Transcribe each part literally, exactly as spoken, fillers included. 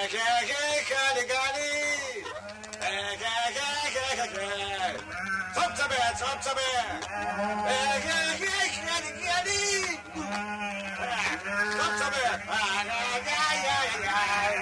Эгегей, гали-гали. Эгегей, Топ-тебе, топ-тебе. Эгегей, гали-гали. Топ-тебе. Ай-яй-яй-яй.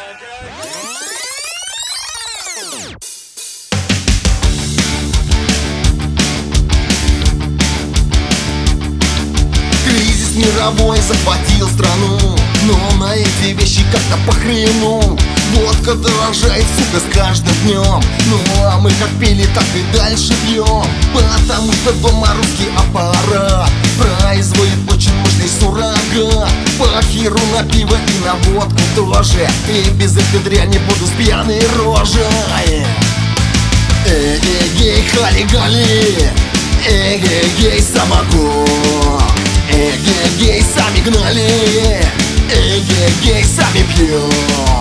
Кризис мировой захватил страну, но на эти вещи как-то по хрену. Водка дорожает, сука, с каждым днем. Ну а мы как пили, так и дальше пьем. Потому что дома русский аппарат производит очень мощный суррогат. Похеру на пиво и на водку тоже. И без этой дряни буду с пьяной рожей. Эгегей, хали-гали. Эгегей, самогон. Эгегей, сами гнали. Эгегей, сами пьем.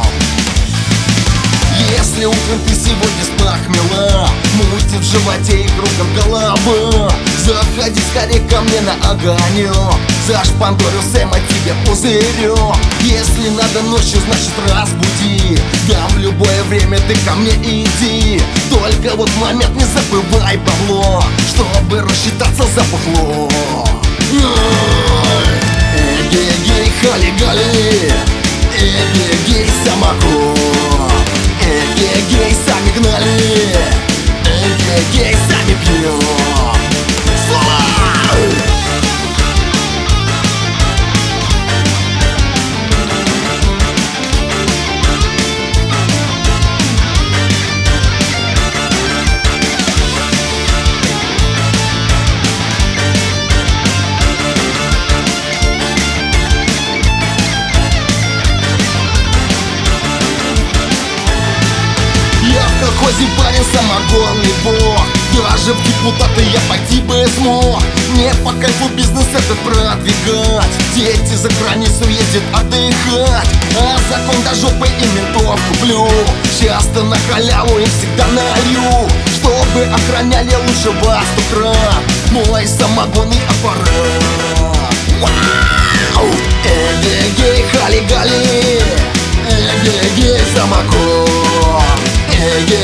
Если утром ты сегодня с похмела, мутит в животе и кругом голова, заходи скорее ко мне на огонек. Зашпандорю Сэма тебе пузырек. Если надо ночью, значит разбуди. Да в любое время ты ко мне иди. Только вот в момент не забывай бабло, чтобы рассчитаться за бухло. Эгегей, хали-гали. Эгегей, самогон. Эгегей, сами гнали. Эгегей, сами пьем. Колхозе парень самогонный бог. Даже в депутаты я пойти бы смог. Мне по кайфу бизнес этот продвигать. Дети за границу ездят отдыхать, а закон до жопы и ментов куплю. Часто на халяву им всегда налью, чтобы охраняли лучше вас сто крат мой самогонный аппарат. Вау! Эгегей, хали-гали. Эгегей, самогон. Эгегей,